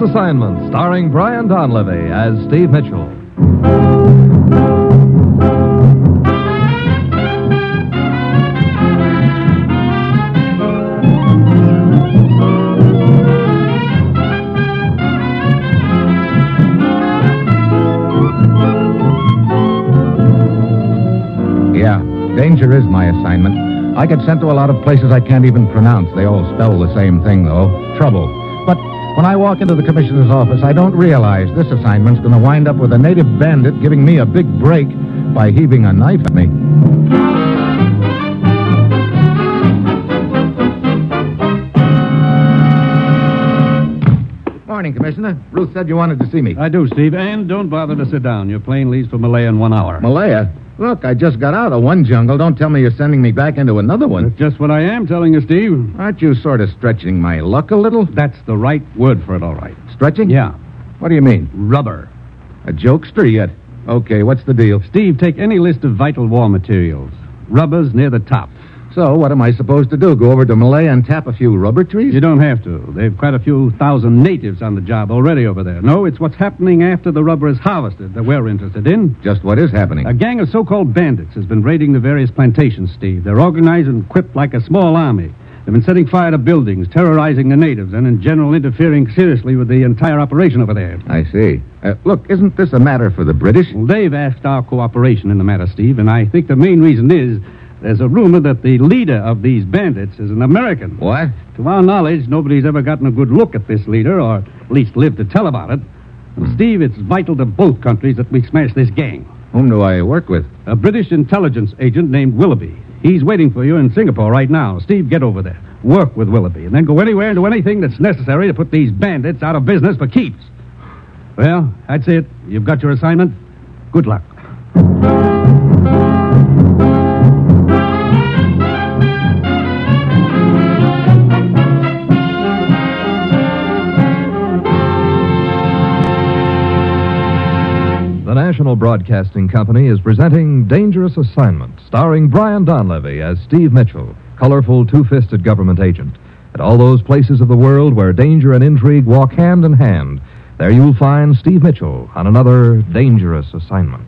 Assignment, starring Brian Donlevy as Steve Mitchell. Yeah, danger is my assignment. I get sent to a lot of places I can't even pronounce. They all spell the same thing, though. Trouble. But when I walk into the commissioner's office, I don't realize this assignment's going to wind up with a native bandit giving me a big break by heaving a knife at me. Morning, Commissioner. Ruth said you wanted to see me. I do, Steve, and don't bother to sit down. Your plane leaves for Malaya in 1 hour. Malaya? Look, I just got out of one jungle. Don't tell me you're sending me back into another one. That's just what I am telling you, Steve. Aren't you sort of stretching my luck a little? That's the right word for it, all right. Stretching? Yeah. What do you mean? Rubber. A jokester yet? Okay, what's the deal? Steve, take any list of vital war materials. Rubber's near the top. So, what am I supposed to do? Go over to Malaya and tap a few rubber trees? You don't have to. They've quite a few thousand natives on the job already over there. No, it's what's happening after the rubber is harvested that we're interested in. Just what is happening? A gang of so-called bandits has been raiding the various plantations, Steve. They're organized and equipped like a small army. They've been setting fire to buildings, terrorizing the natives, and in general interfering seriously with the entire operation over there. I see. Look, isn't this a matter for the British? Well, they've asked our cooperation in the matter, Steve, and I think the main reason is there's a rumor that the leader of these bandits is an American. What? To our knowledge, nobody's ever gotten a good look at this leader, or at least lived to tell about it. And Steve, it's vital to both countries that we smash this gang. Whom do I work with? A British intelligence agent named Willoughby. He's waiting for you in Singapore right now. Steve, get over there. Work with Willoughby, and then go anywhere and do anything that's necessary to put these bandits out of business for keeps. Well, that's it. You've got your assignment. Good luck. The National Broadcasting Company is presenting Dangerous Assignment, starring Brian Donlevy as Steve Mitchell, colorful two-fisted government agent. At all those places of the world where danger and intrigue walk hand in hand, there you'll find Steve Mitchell on another dangerous assignment.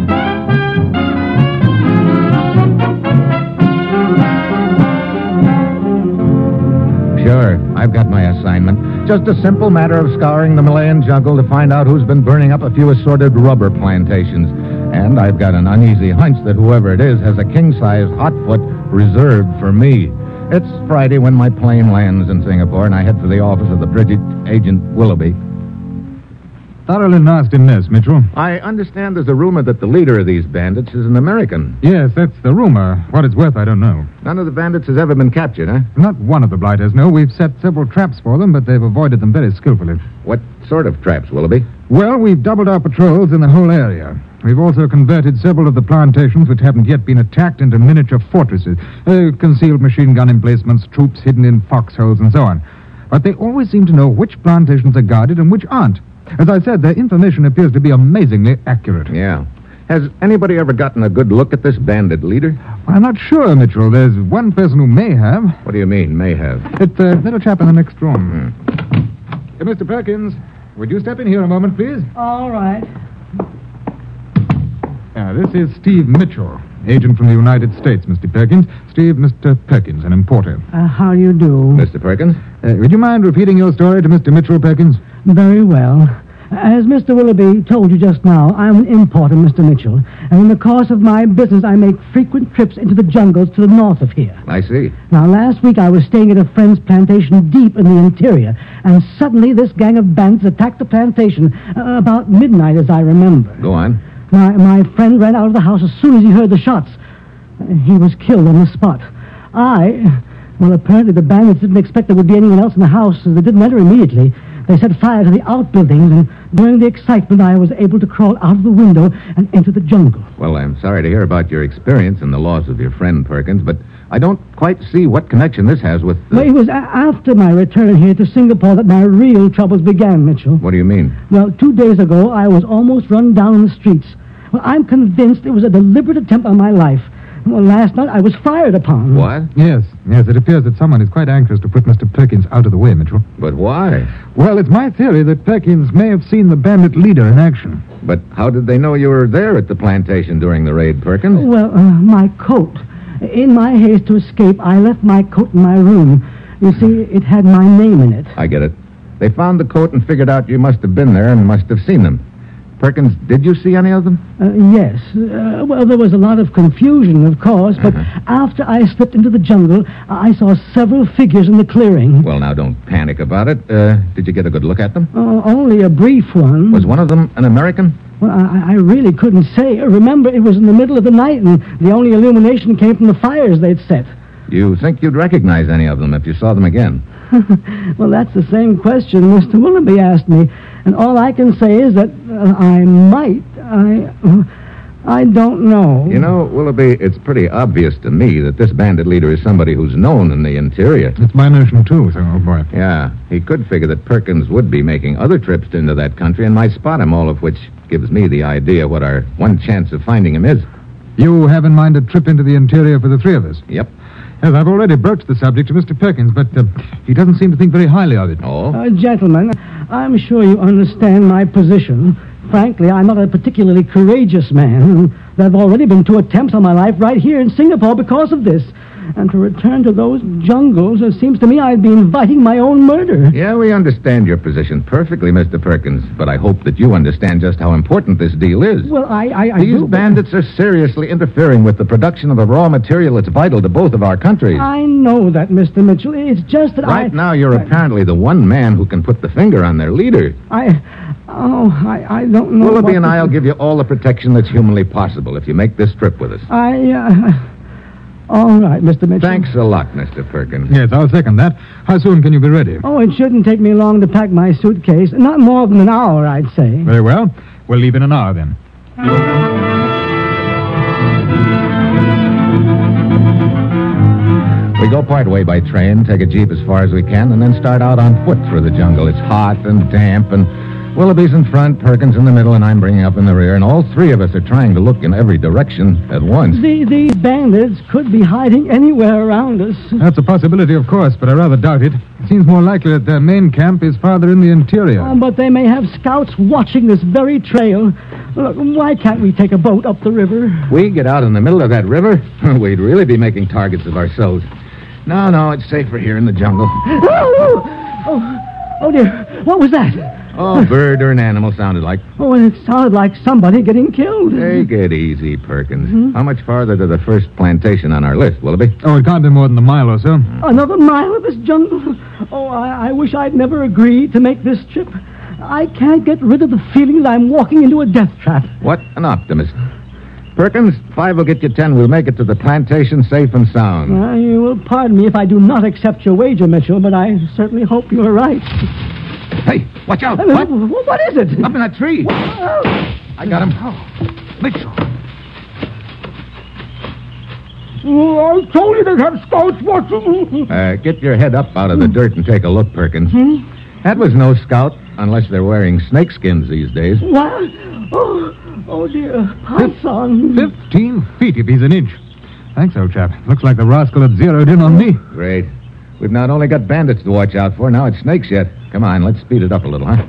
Sure, I've got my assignment. Just a simple matter of scouring the Malayan jungle to find out who's been burning up a few assorted rubber plantations. And I've got an uneasy hunch that whoever it is has a king-size hotfoot reserved for me. It's Friday when my plane lands in Singapore, and I head for the office of the British agent Willoughby. Thoroughly nasty mess, Mitchell. I understand there's a rumor that the leader of these bandits is an American. Yes, that's the rumor. What it's worth, I don't know. None of the bandits has ever been captured, huh? Not one of the blighters, no. We've set several traps for them, but they've avoided them very skillfully. What sort of traps, Willoughby? Well, we've doubled our patrols in the whole area. We've also converted several of the plantations which haven't yet been attacked into miniature fortresses. Concealed machine gun emplacements, troops hidden in foxholes, and so on. But they always seem to know which plantations are guarded and which aren't. As I said, their information appears to be amazingly accurate. Yeah. Has anybody ever gotten a good look at this bandit leader? I'm not sure, Mitchell. There's one person who may have. What do you mean, may have? It's the little chap in the next room. Mr. Perkins, would you step in here a moment, please? All right. This is Steve Mitchell, agent from the United States, Mr. Perkins. Mr. Perkins, an importer. How do you do? Mr. Perkins? Would you mind repeating your story to Mr. Mitchell, Perkins? Very well. As Mr. Willoughby told you just now, I'm an importer, Mr. Mitchell, and in the course of my business, I make frequent trips into the jungles to the north of here. I see. Now, last week I was staying at a friend's plantation deep in the interior, and suddenly this gang of bandits attacked the plantation about midnight, as I remember. Go on. My friend ran out of the house as soon as he heard the shots. He was killed on the spot. Well, apparently the bandits didn't expect there would be anyone else in the house, so they didn't enter immediately. They set fire to the outbuildings, and during the excitement, I was able to crawl out of the window and into the jungle. Well, I'm sorry to hear about your experience and the loss of your friend, Perkins, but I don't quite see what connection this has with... Well, it was after my return here to Singapore that my real troubles began, Mitchell. What do you mean? Well, 2 days ago, I was almost run down in the streets. Well, I'm convinced it was a deliberate attempt on my life. Well, last night I was fired upon. What? Yes, it appears that someone is quite anxious to put Mr. Perkins out of the way, Mitchell. But why? Well, it's my theory that Perkins may have seen the bandit leader in action. But how did they know you were there at the plantation during the raid, Perkins? Well, my coat. In my haste to escape, I left my coat in my room. You see, it had my name in it. I get it. They found the coat and figured out you must have been there and must have seen them. Perkins, did you see any of them? Yes. Well, there was a lot of confusion, of course, but after I slipped into the jungle, I saw several figures in the clearing. Well, now, don't panic about it. Did you get a good look at them? Only a brief one. Was one of them an American? Well, I really couldn't say. Remember, it was in the middle of the night, and the only illumination came from the fires they'd set. You think you'd recognize any of them if you saw them again? Well, that's the same question Mr. Willoughby asked me, and all I can say is that I might. I don't know. You know, Willoughby, it's pretty obvious to me that this bandit leader is somebody who's known in the interior. It's my notion, too, so, oh, boy. Yeah, he could figure that Perkins would be making other trips into that country and might spot him, all of which gives me the idea what our one chance of finding him is. You have in mind a trip into the interior for the three of us? Yep. Yes, I've already broached the subject to Mr. Perkins, but he doesn't seem to think very highly of it. Oh? Gentlemen, I'm sure you understand my position. Frankly, I'm not a particularly courageous man. There have already been 2 attempts on my life right here in Singapore because of this. And to return to those jungles, it seems to me I'd be inviting my own murder. Yeah, we understand your position perfectly, Mr. Perkins, but I hope that you understand just how important this deal is. Well, I These do, bandits are seriously interfering with the production of the raw material that's vital to both of our countries. I know that, Mr. Mitchell. It's just that Right now, you're apparently the one man who can put the finger on their leader. I don't know. Willoughby and I'll give you all the protection that's humanly possible if you make this trip with us. All right, Mr. Mitchell. Thanks a lot, Mr. Perkins. Yes, I'll second that. How soon can you be ready? Oh, it shouldn't take me long to pack my suitcase. Not more than an hour, I'd say. Very well. We'll leave in an hour, then. We go part way by train, take a jeep as far as we can, and then start out on foot through the jungle. It's hot and damp, and Willoughby's in front, Perkins in the middle, and I'm bringing up in the rear, and all 3 of us are trying to look in every direction at once. These bandits could be hiding anywhere around us. That's a possibility, of course, but I rather doubt it. It seems more likely that their main camp is farther in the interior. But they may have scouts watching this very trail. Look, why can't we take a boat up the river? We get out in the middle of that river, we'd really be making targets of ourselves. No, it's safer here in the jungle. Oh, dear. What was that? Oh, bird or an animal sounded like. Oh, and it sounded like somebody getting killed. Take it easy, Perkins. How much farther to the first plantation on our list, Willoughby? Oh, it can't be more than a mile or so. Another mile of this jungle? Oh, I wish I'd never agreed to make this trip. I can't get rid of the feeling that I'm walking into a death trap. What an optimist. Perkins, 5 will get you 10. We'll make it to the plantation safe and sound. You will pardon me if I do not accept your wager, Mitchell, but I certainly hope you're right. Hey, watch out. What is it? Up in that tree. I got him. Mitchell. I told you they have scouts watching. Get your head up out of the dirt and take a look, Perkins. That was no scout, unless they're wearing snakeskins these days. What? Oh, dear. Python. 15 feet if he's an inch. Thanks, old chap. Looks like the rascal had zeroed in on me. Great. We've not only got bandits to watch out for, now it's snakes yet. Come on, let's speed it up a little, huh?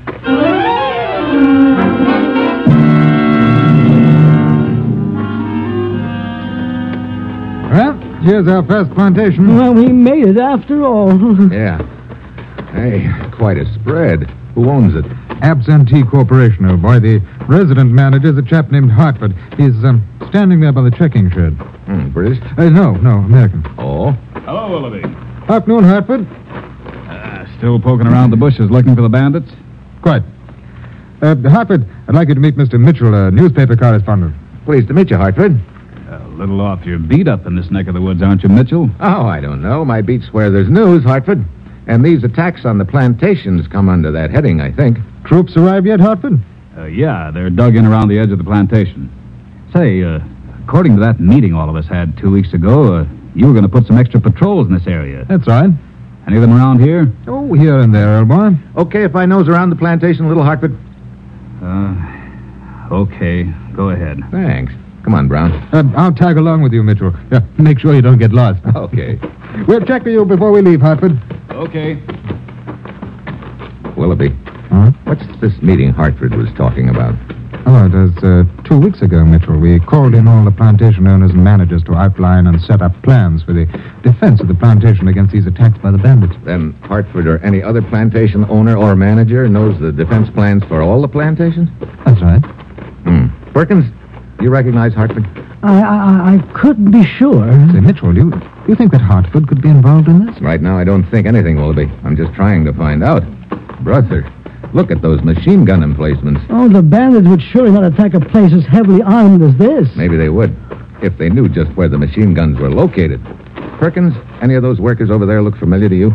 Well, here's our first plantation. Well, we made it after all. Yeah. Hey, quite a spread. Who owns it? Absentee Corporation, old boy. The resident manager's a chap named Hartford. He's standing there by the checking shed. British? No, American. Oh? Hello, Willoughby. Afternoon, Hartford. Still poking around the bushes looking for the bandits? Quite. Hartford, I'd like you to meet Mr. Mitchell, a newspaper correspondent. Pleased to meet you, Hartford. A little off your beat up in this neck of the woods, aren't you, Mitchell? Oh, I don't know. My beat's where there's news, Hartford. And these attacks on the plantations come under that heading, I think. Troops arrived yet, Hartford? Yeah, they're dug in around the edge of the plantation. Say, according to that meeting all of us had 2 weeks ago, you were going to put some extra patrols in this area. That's right. Any of them around here? Oh, here and there, old boy. Okay if I nose around the plantation a little, Hartford? Okay. Go ahead. Thanks. Come on, Brown. I'll tag along with you, Mitchell. Make sure you don't get lost. Okay. We'll check with you before we leave, Hartford. Okay. Willoughby, Huh? what's this meeting Hartford was talking about? Oh, it was 2 weeks ago, Mitchell. We called in all the plantation owners and managers to outline and set up plans for the defense of the plantation against these attacks by the bandits. Then Hartford or any other plantation owner or manager knows the defense plans for all the plantations? That's right. Perkins, do you recognize Hartford? I couldn't be sure. Say, Mitchell, do you think that Hartford could be involved in this? Right now, I don't think anything, Willoughby. I'm just trying to find out. Brother, look at those machine gun emplacements. Oh, the bandits would surely not attack a place as heavily armed as this. Maybe they would, if they knew just where the machine guns were located. Perkins, any of those workers over there look familiar to you?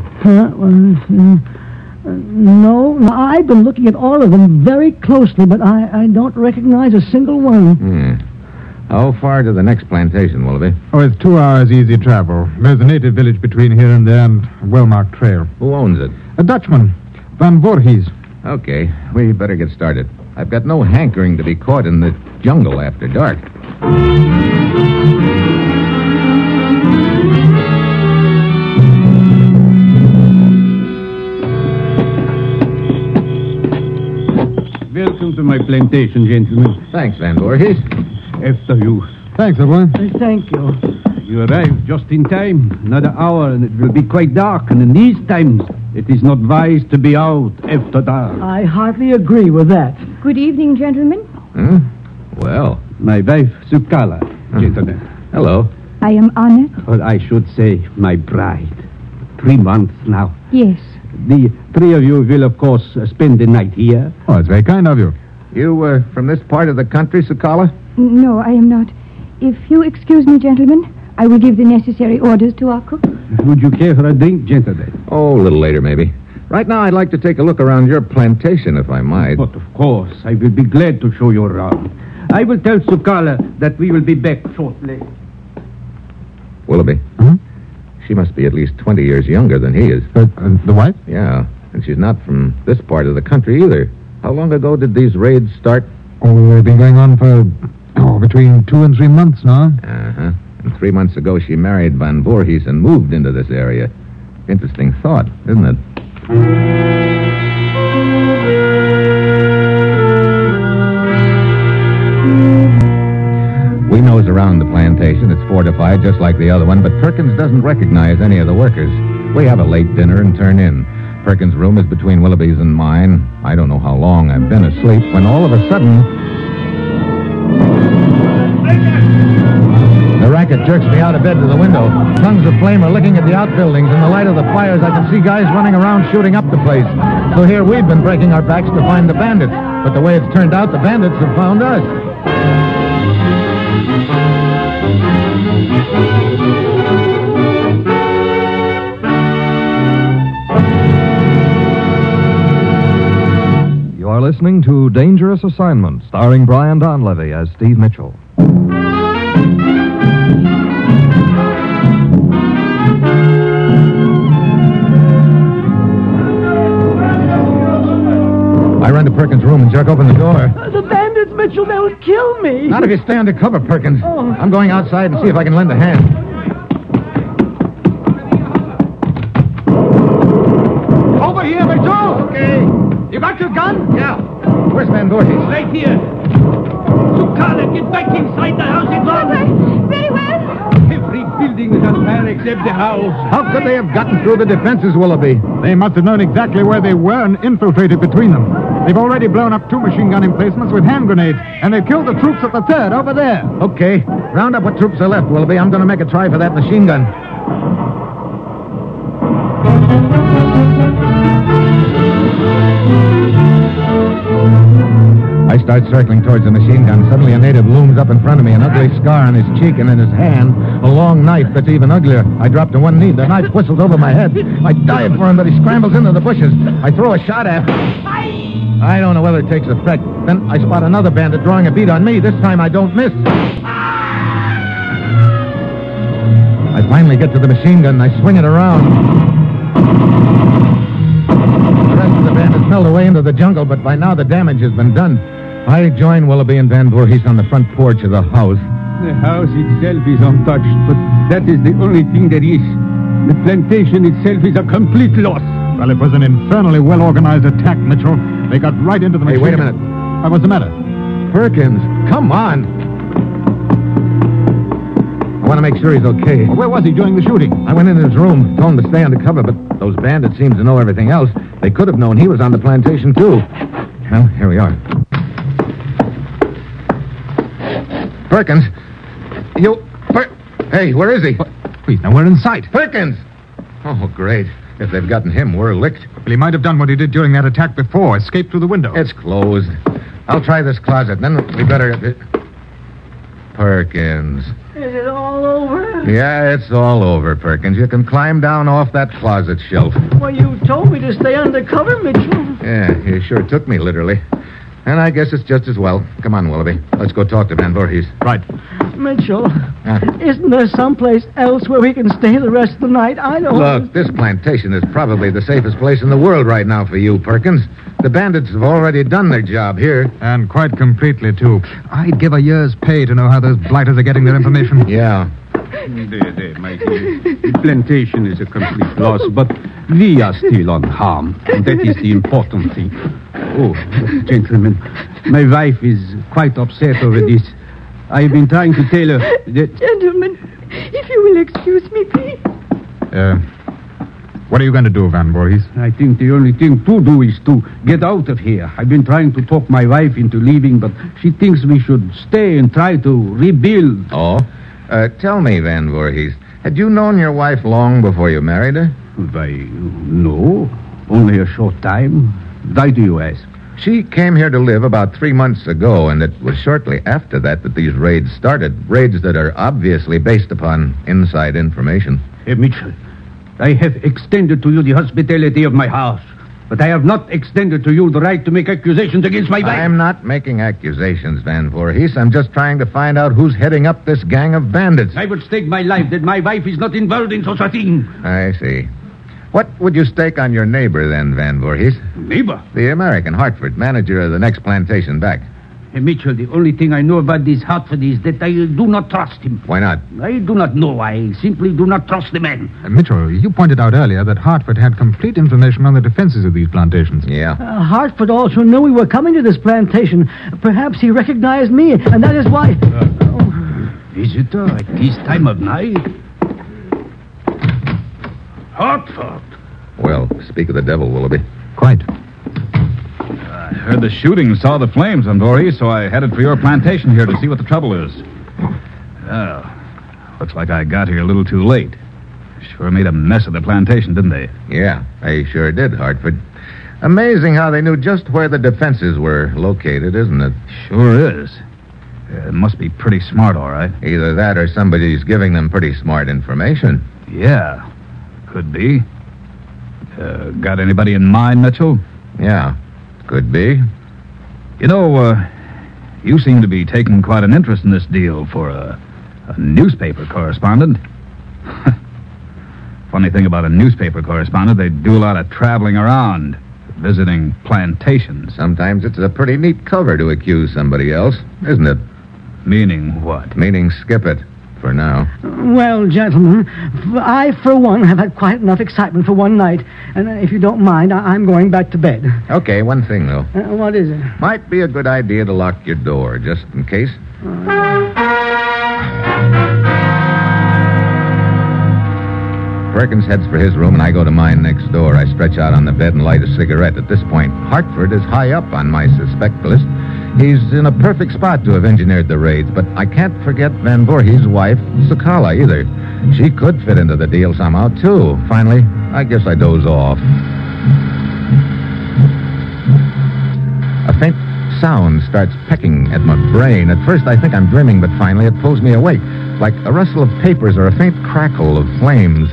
No, I've been looking at all of them very closely, but I don't recognize a single one. How far to the next plantation, Willoughby? Oh, it's 2 hours easy travel. There's a native village between here and there and a well-marked trail. Who owns it? A Dutchman, Van Voorhees. Okay, we better get started. I've got no hankering to be caught in the jungle after dark. Welcome to my plantation, gentlemen. Thanks, Van Voorhees. After you. Thanks, everyone. Thank you. You arrived just in time. Another hour, and it will be quite dark. And in these times, it is not wise to be out after dark. I hardly agree with that. Good evening, gentlemen. Well, My wife, Sukala, gentlemen. hello. I am honored. Or I should say, my bride. 3 months now. Yes. The 3 of you will, of course, spend the night here. Oh, it's very kind of you. You, from this part of the country, Sukala? No, I am not. If you excuse me, gentlemen, I will give the necessary orders to our cook. Would you care for a drink, gentlemen? Oh, a little later, maybe. Right now, I'd like to take a look around your plantation, if I might. But of course, I will be glad to show you around. I will tell Sukala that we will be back shortly. Willoughby. Huh? She must be at least 20 years younger than he is. The wife? Yeah, and she's not from this part of the country either. How long ago did these raids start? Oh, they've been going on for, between 2 and 3 months now. Uh-huh. And 3 months ago, she married Van Voorhees and moved into this area. Interesting thought, isn't it? We nose around the plantation. It's fortified just like the other one, but Perkins doesn't recognize any of the workers. We have a late dinner and turn in. Perkins' room is between Willoughby's and mine. I don't know how long I've been asleep when all of a sudden... The racket jerks me out of bed to the window. Tongues of flame are licking at the outbuildings. In the light of the fires, I can see guys running around shooting up the place. So here we've been breaking our backs to find the bandits. But the way it's turned out, the bandits have found us. You are listening to Dangerous Assignment, starring Brian Donlevy as Steve Mitchell. I run to Perkins' room and jerk open the door. The bandits, Mitchell, they'll kill me. Not if you stay under cover, Perkins. Oh. I'm going outside and see if I can lend a hand. Over here, Mitchell! Okay. You got your gun? Yeah. Where's Van Voorhees? Right here. Sukala, get back inside the house at once. Very well. Every building is on fire except the house. How could they have gotten through the defenses, Willoughby? They must have known exactly where they were and infiltrated between them. They've already blown up 2 machine gun emplacements with hand grenades, and they've killed the troops at the 3rd over there. Okay. Round up what troops are left, Willoughby. I'm going to make a try for that machine gun. I start circling towards the machine gun. Suddenly a native looms up in front of me, an ugly scar on his cheek, and in his hand, a long knife that's even uglier. I drop to one knee. The knife whistles over my head. I dive for him, but he scrambles into the bushes. I throw a shot at him. I don't know whether it takes effect. Then I spot another bandit drawing a bead on me. This time I don't miss. I finally get to the machine gun, and I swing it around. The rest of the bandits melt away into the jungle, but by now the damage has been done. I join Willoughby and Van Voorhees on the front porch of the house. The house itself is untouched, but that is the only thing there is. The plantation itself is a complete loss. Well, it was an infernally well-organized attack, Mitchell. They got right into the Hey, machine. wait a minute. What's the matter? Perkins, come on. I want to make sure he's okay. Well, where was he during the shooting? I went into his room, told him to stay undercover, but those bandits seem to know everything else. They could have known he was on the plantation, too. Well, here we are. Perkins, Hey, where is he? He's nowhere in sight. Perkins! Oh, great. If they've gotten him, we're licked. Well, he might have done what he did during that attack before, escaped through the window. It's closed. I'll try this closet, then we better... Perkins. Is it all over? Yeah, it's all over, Perkins. You can climb down off that closet shelf. Well, you told me to stay undercover, Mitchell. Yeah, you sure took me literally. And I guess it's just as well. Come on, Willoughby. Let's go talk to Van Voorhees. Right. Mitchell, isn't there someplace else where we can stay the rest of the night? I don't... Look, this plantation is probably the safest place in the world right now for you, Perkins. The bandits have already done their job here. And quite completely, too. I'd give a year's pay to know how those blighters are getting their information. Yeah. There, my dear. The plantation is a complete loss, but we are still unharmed. And that is the important thing. Oh, gentlemen, my wife is quite upset over this. I've been trying to tell her that... Gentlemen, if you will excuse me, please. What are you going to do, Van Voorhees? I think the only thing to do is to get out of here. I've been trying to talk my wife into leaving, but she thinks we should stay and try to rebuild. Oh? Tell me, Van Voorhees, had you known your wife long before you married her? Why, no. Only a short time. Why do you ask? She came here to live about 3 months ago, and it was shortly after that these raids started. Raids that are obviously based upon inside information. Hey, Mitchell, I have extended to you the hospitality of my house, but I have not extended to you the right to make accusations against my wife. I'm not making accusations, Van Voorhees. I'm just trying to find out who's heading up this gang of bandits. I would stake my life that my wife is not involved in such a thing. I see. What would you stake on your neighbor, then, Van Voorhees? Neighbor? The American, Hartford, manager of the next plantation back. Hey, Mitchell, the only thing I know about this Hartford is that I do not trust him. Why not? I do not know. I simply do not trust the man. Mitchell, you pointed out earlier that Hartford had complete information on the defenses of these plantations. Yeah. Hartford also knew we were coming to this plantation. Perhaps he recognized me, and that is why... Visitor at this time of night? Hartford. Well, speak of the devil, Willoughby. Quite. I heard the shooting and saw the flames on Voorhees, so I headed for your plantation here to see what the trouble is. Well, looks like I got here a little too late. Sure made a mess of the plantation, didn't they? Yeah, they sure did, Hartford. Amazing how they knew just where the defenses were located, isn't it? Sure is. It must be pretty smart, all right. Either that or somebody's giving them pretty smart information. Yeah, could be. Got anybody in mind, Mitchell? Yeah, could be. You know, you seem to be taking quite an interest in this deal for a newspaper correspondent. Funny thing about a newspaper correspondent, they do a lot of traveling around, visiting plantations. Sometimes it's a pretty neat cover to accuse somebody else, isn't it? Meaning what? Meaning skip it, for now. Well, gentlemen, I, for one, have had quite enough excitement for one night. And if you don't mind, I'm going back to bed. Okay, one thing, though. What is it? Might be a good idea to lock your door, just in case. Perkins heads for his room, and I go to mine next door. I stretch out on the bed and light a cigarette. At this point, Hartford is high up on my suspect list. He's in a perfect spot to have engineered the raids, but I can't forget Van Voorhees' wife, Sakala, either. She could fit into the deal somehow, too. Finally, I guess I doze off. A faint sound starts pecking at my brain. At first, I think I'm dreaming, but finally it pulls me awake, like a rustle of papers or a faint crackle of flames.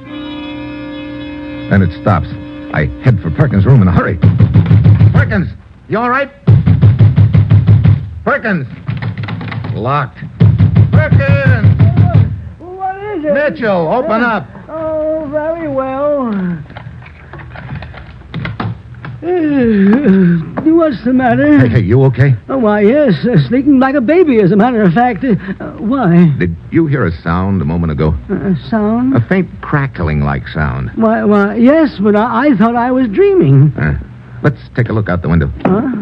Then it stops. I head for Perkins' room in a hurry. Perkins, you all right? Perkins! Locked. Perkins! What is it? Mitchell, open up. Oh, very well. What's the matter? Hey, you okay? Oh, why, yes. Sleeping like a baby, as a matter of fact. Why? Did you hear a sound a moment ago? Sound? A faint crackling-like sound. Why, yes, but I thought I was dreaming. Let's take a look out the window. Huh?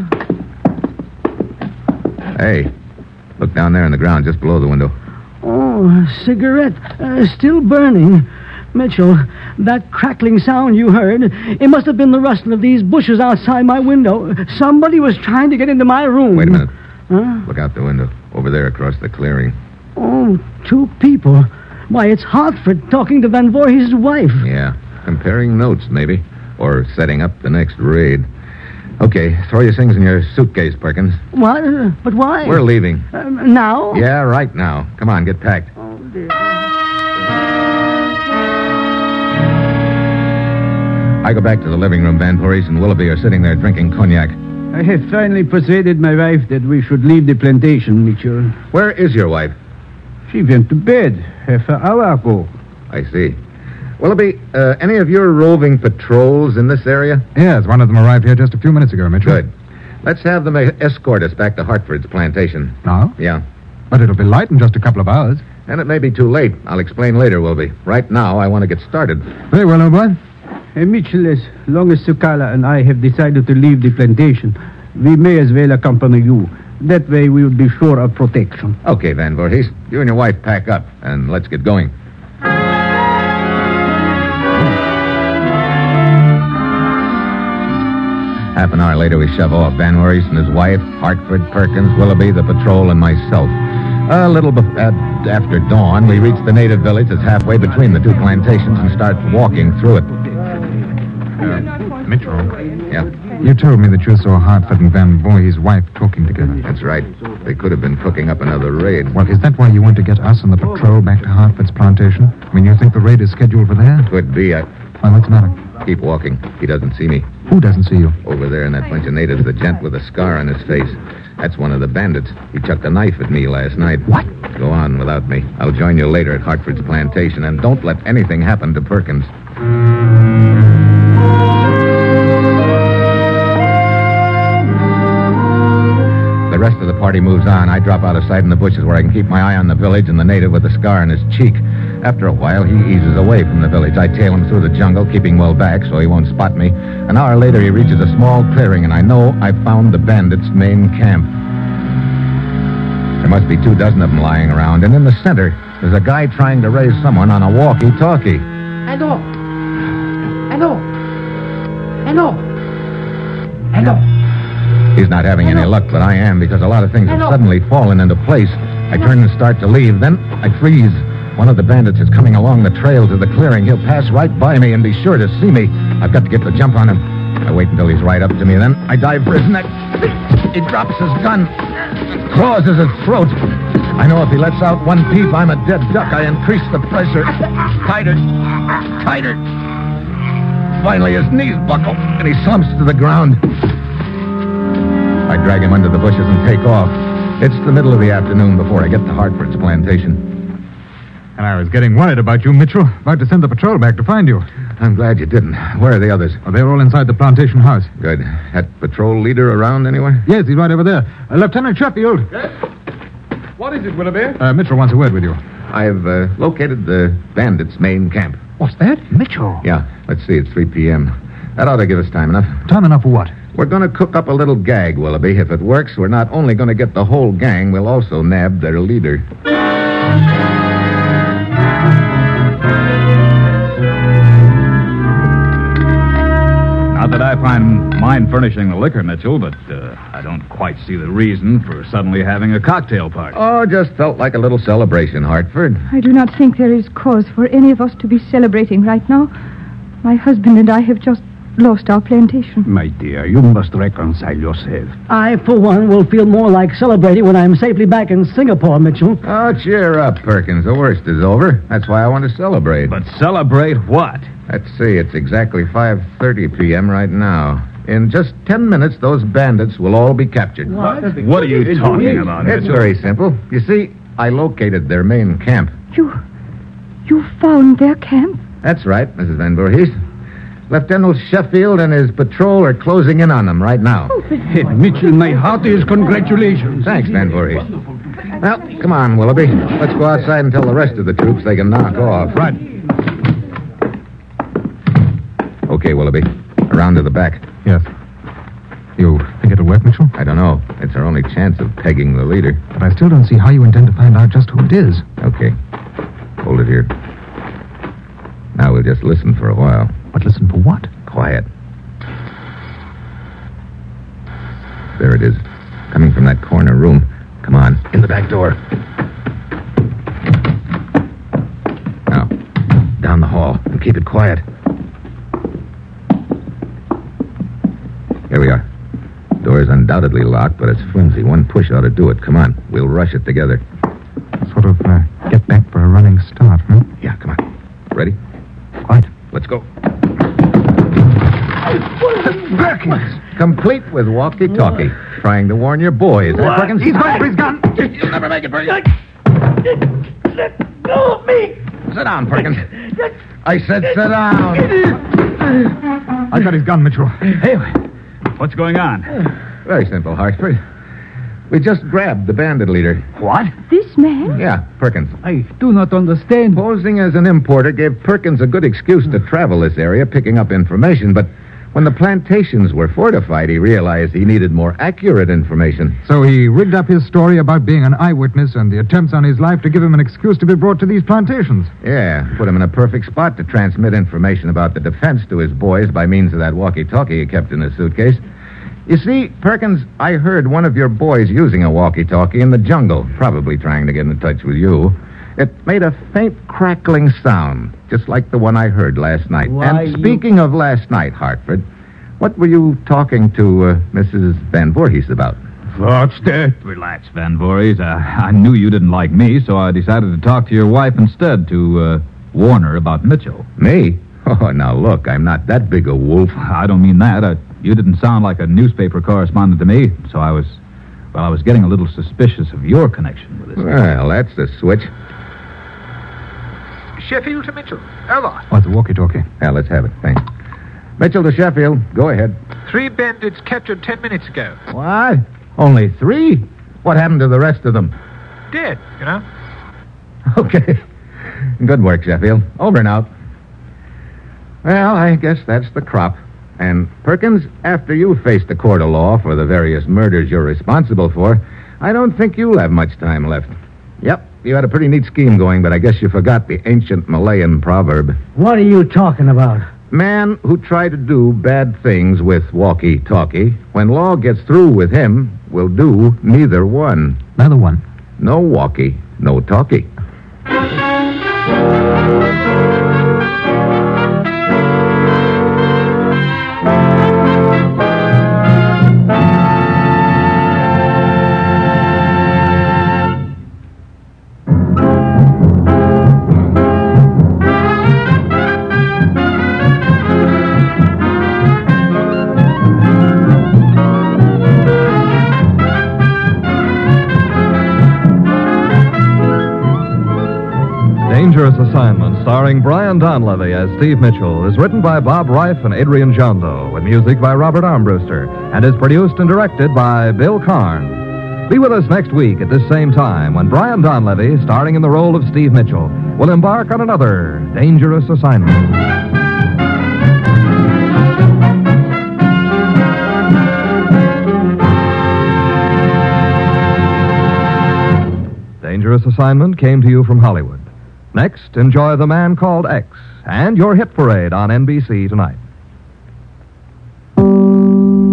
Hey, look down there in the ground just below the window. Oh, a cigarette. Still burning. Mitchell, that crackling sound you heard, it must have been the rustling of these bushes outside my window. Somebody was trying to get into my room. Wait a minute. Huh? Look out the window. Over there across the clearing. Oh, 2 people. Why, it's Hartford talking to Van Voorhees' wife. Yeah, comparing notes, maybe. Or setting up the next raid. Okay, throw your things in your suitcase, Perkins. What? But why? We're leaving. Now? Yeah, right now. Come on, get packed. Oh, dear. I go back to the living room. Van Voorhees and Willoughby are sitting there drinking cognac. I have finally persuaded my wife that we should leave the plantation, Mitchell. Where is your wife? She went to bed half an hour ago. I see. Willoughby, any of your roving patrols in this area? Yes, one of them arrived here just a few minutes ago, Mitchell. Good. Let's have them escort us back to Hartford's plantation. Now? Yeah. But it'll be light in just a couple of hours. And it may be too late. I'll explain later, Willoughby. Right now, I want to get started. Very well, old boy. Mitchell, as long as Sukala and I have decided to leave the plantation, we may as well accompany you. That way we will be sure of protection. Okay, Van Voorhees. You and your wife pack up, and let's get going. Half an hour later, we shove off. Van Voorhees and his wife, Hartford, Perkins, Willoughby, the patrol, and myself. A little after dawn, we reach the native village that's halfway between the 2 plantations and start walking through it. Mitchell. Yeah, You told me that you saw Hartford and Van Voorhees' wife talking together. that's right. They could have been cooking up another raid. Well, is that why you want to get us and the patrol back to Hartford's plantation? I mean, you think the raid is scheduled for there? Could be. Why, what's the matter? Keep walking. He doesn't see me. Who doesn't see you? Over there in that bunch of natives, the gent with a scar on his face. That's one of the bandits. He chucked a knife at me last night. What? Go on without me. I'll join you later at Hartford's plantation, and don't let anything happen to Perkins. The rest of the party moves on. I drop out of sight in the bushes where I can keep my eye on the village and the native with the scar on his cheek. After a while, he eases away from the village. I tail him through the jungle, keeping well back so he won't spot me. An hour later, he reaches a small clearing, and I know I've found the bandits' main camp. There must be 24 of them lying around, and in the center, there's a guy trying to raise someone on a walkie-talkie. Hello. Hello. Hello. Hello. He's not having any luck, but I am, because a lot of things have suddenly fallen into place. I turn and start to leave. Then I freeze. One of the bandits is coming along the trail to the clearing. He'll pass right by me and be sure to see me. I've got to get the jump on him. I wait until he's right up to me. Then I dive for his neck. He drops his gun, claws at his throat. I know if he lets out one peep, I'm a dead duck. I increase the pressure. Tighter. Tighter. Finally, his knees buckle, and he slumps to the ground. I drag him under the bushes and take off. It's the middle of the afternoon before I get to Hartford's plantation. And I was getting worried about you, Mitchell. About to send the patrol back to find you. I'm glad you didn't. Where are the others? Oh, they're all inside the plantation house. Good. That patrol leader around anywhere? Yes, he's right over there. Lieutenant Sheffield. What is it, Willoughby? Mitchell wants a word with you. I've located the bandits' main camp. What's that? Mitchell. Yeah, let's see, it's 3 p.m. That ought to give us time enough. Time enough for what? We're going to cook up a little gag, Willoughby. If it works, we're not only going to get the whole gang, we'll also nab their leader. Not that I mind furnishing the liquor, Mitchell, but I don't quite see the reason for suddenly having a cocktail party. Oh, just felt like a little celebration, Hartford. I do not think there is cause for any of us to be celebrating right now. My husband and I have just lost our plantation. My dear, you must reconcile yourself. I, for one, will feel more like celebrating when I'm safely back in Singapore, Mitchell. Oh, cheer up, Perkins. The worst is over. That's why I want to celebrate. But celebrate what? Let's see, it's exactly 5:30 p.m. right now. In just 10 minutes, those bandits will all be captured. What are you talking about, It's Mitchell? very simple. You see, I located their main camp. You found their camp? That's right, Mrs. Van Voorhees. Lieutenant Sheffield and his patrol are closing in on them right now. Hey, Mitchell, my heartiest congratulations. Thanks, Van Voorhees. Well, come on, Willoughby. Let's go outside and tell the rest of the troops they can knock off. Right. Okay, Willoughby. Around to the back. Yes. You think it'll work, Mitchell? I don't know. It's our only chance of pegging the leader. But I still don't see how you intend to find out just who it is. Okay. Hold it here. Now we'll just listen for a while. But listen for what? Quiet. There it is. Coming from that corner room. Come on. In the back door. Now, down the hall. And keep it quiet. Here we are. Door is undoubtedly locked, but it's flimsy. One push ought to do it. Come on. We'll rush it together. Sort of get back for a running start, huh? Yeah, come on. Ready? Quite. Let's go. Perkins! Complete with walkie-talkie. Trying to warn your boys. What? Perkins? He's going for his gun. You'll never make it, Perkins. Let go of me. Sit down, Perkins. I said sit down. I got his gun, Mitchell. Hey, what's going on? Very simple, Hartford. We just grabbed the bandit leader. What? This man? Yeah, Perkins. I do not understand. Posing as an importer gave Perkins a good excuse to travel this area, picking up information, but when the plantations were fortified, he realized he needed more accurate information. So he rigged up his story about being an eyewitness and the attempts on his life to give him an excuse to be brought to these plantations. Yeah, put him in a perfect spot to transmit information about the defense to his boys by means of that walkie-talkie he kept in his suitcase. You see, Perkins, I heard one of your boys using a walkie-talkie in the jungle, probably trying to get in touch with you. It made a faint crackling sound, just like the one I heard last night. And speaking of last night, Hartford, what were you talking to Mrs. Van Voorhees about? What's that? Relax, Van Voorhees. I knew you didn't like me, so I decided to talk to your wife instead to warn her about Mitchell. Me? Oh, now look, I'm not that big a wolf. I don't mean that. You didn't sound like a newspaper correspondent to me, so I was getting a little suspicious of your connection with this. Well, that's the switch. Sheffield to Mitchell. Over. Oh, the walkie-talkie. Yeah, let's have it. Thanks. Mitchell to Sheffield. Go ahead. 3 bandits captured 10 minutes ago. What? Only 3? What happened to the rest of them? Dead, you know. Okay. Good work, Sheffield. Over and out. Well, I guess that's the crop. And, Perkins, after you face the court of law for the various murders you're responsible for, I don't think you'll have much time left. Yep, you had a pretty neat scheme going, but I guess you forgot the ancient Malayan proverb. What are you talking about? Man who tried to do bad things with walkie-talkie, when law gets through with him, will do neither one. Neither one. No walkie, no talkie. Dangerous Assignment, starring Brian Donlevy as Steve Mitchell, is written by Bob Reif and Adrian Jondo, with music by Robert Armbruster, and is produced and directed by Bill Karn. Be with us next week at this same time when Brian Donlevy, starring in the role of Steve Mitchell, will embark on another dangerous assignment. Dangerous Assignment came to you from Hollywood. Next, enjoy The Man Called X and your hit parade on NBC tonight.